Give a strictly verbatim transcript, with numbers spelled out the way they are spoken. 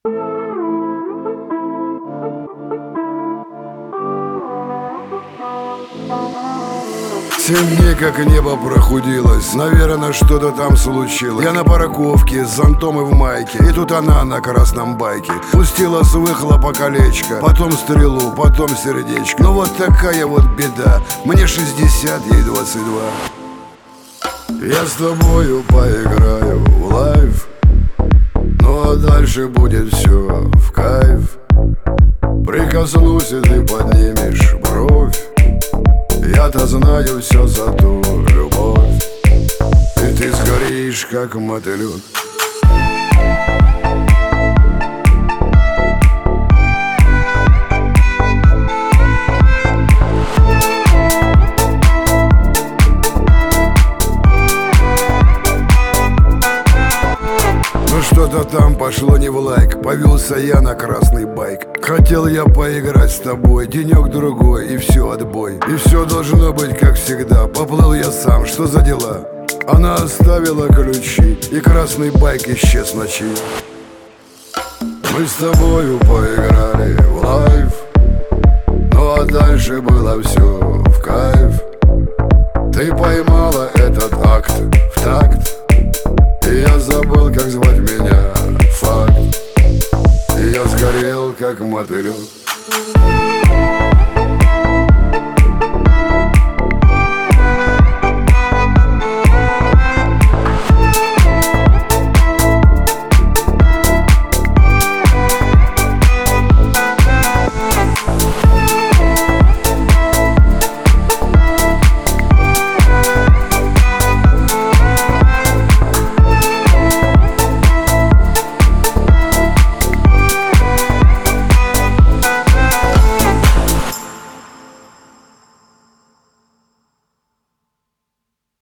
Семь дней, как небо прохудилось, наверное, что-то там случилось. Я на парковке, с зонтом и в майке, и тут она на красном байке пустила с выхлопа колечко, потом стрелу, потом сердечко. Ну вот такая вот беда, мне шестьдесят, ей двадцать два. Я с тобою поиграю в лайф, ну а дальше будет все в кайф. Прикоснусь, и ты поднимешь бровь. Я-то знаю все за ту любовь, и ты сгоришь, как мотылек. Что-то там пошло не в лайк, повелся я на красный байк. Хотел я поиграть с тобой денек-другой, и все, отбой. И все должно быть как всегда, поплыл я сам, что за дела? Она оставила ключи, и красный байк исчез в ночи. Мы с тобою поиграли в лайф, ну а дальше было все в кайф. Ты поймала этот акт в такт, и я забыл, как звать меня, факт. И я сгорел, как мотылек.